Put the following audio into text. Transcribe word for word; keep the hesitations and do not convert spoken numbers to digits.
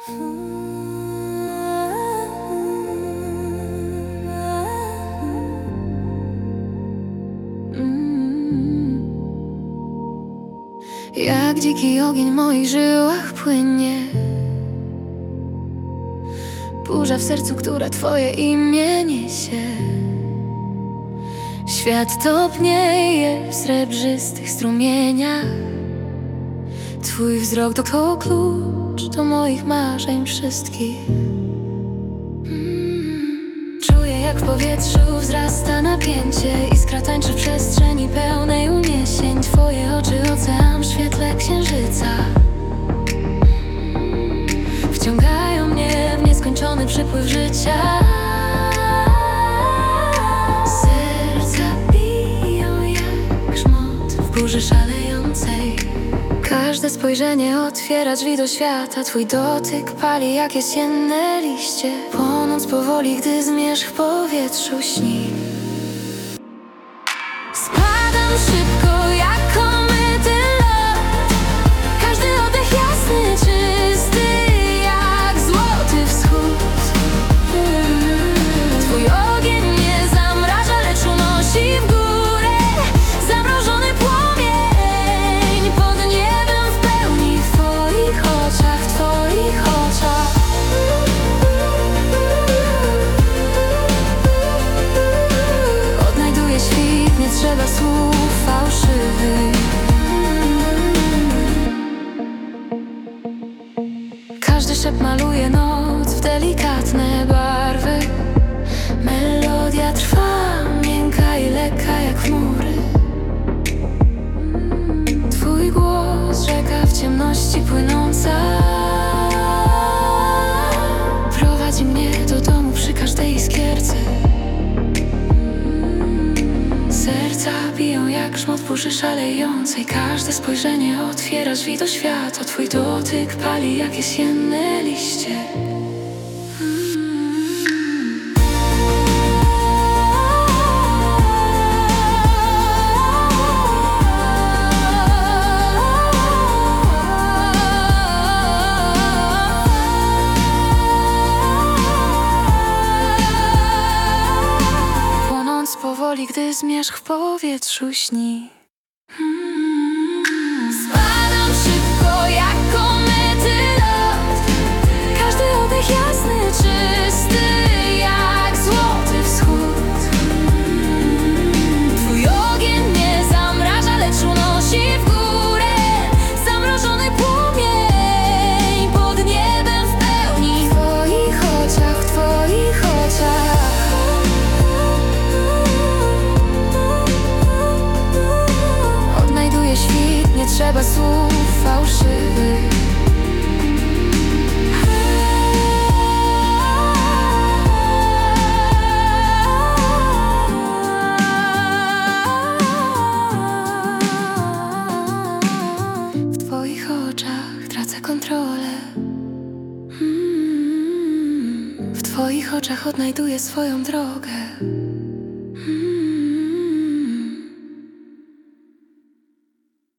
Jak dziki ogień w moich żyłach płynie, burza w sercu, która twoje imię niesie. Świat topnieje w srebrzystych strumieniach. Twój wzrok to, to klucz do moich marzeń wszystkich. mm. Czuję, jak w powietrzu wzrasta napięcie. Iskra tańczy w przestrzeni pełnej uniesień. Twoje oczy ocean w świetle księżyca wciągają mnie w nieskończony przypływ życia. Serca biją jak grzmot w burzy szalejącej. Każde spojrzenie otwiera drzwi do świata. Twój dotyk pali jak jesienne liście, płonąc powoli, gdy zmierzch w powietrzu śni. Spadam szybko jak komety lot. Każdy oddech jasny, czysty jak złoty wschód. Twój ogień mnie zamraża, lecz unosi w górę. Zamrożony płomień pod niebem w pełni. W twoich oczach, w twoich oczach odnajduję świt, nie trzeba słów fałszywych. Każdy szept maluje noc w delikatne barwy. Melodia trwa, miękka i lekka jak chmury. Twój głos, rzeka w ciemności płynąca, prowadzi mnie do domu przy każdej iskierce. Serca biją jak grzmot burzy szalejącej. Każde spojrzenie otwiera drzwi do świata. Twój dotyk pali jak jesienne liście. Płonąc powoli, gdy zmierzch w powietrzu śni. Spadam szybko jak komety lot. Każdy oddech jasny, czysty jak złoty wschód. Twój ogień mnie zamraża, lecz unosi w górę. Zamrożony płomień pod niebem w pełni. W twoich oczach, w twoich oczach odnajduję świt, nie trzeba słów fałszywych. W twoich oczach tracę kontrolę. Mm. W twoich oczach odnajduję swoją drogę.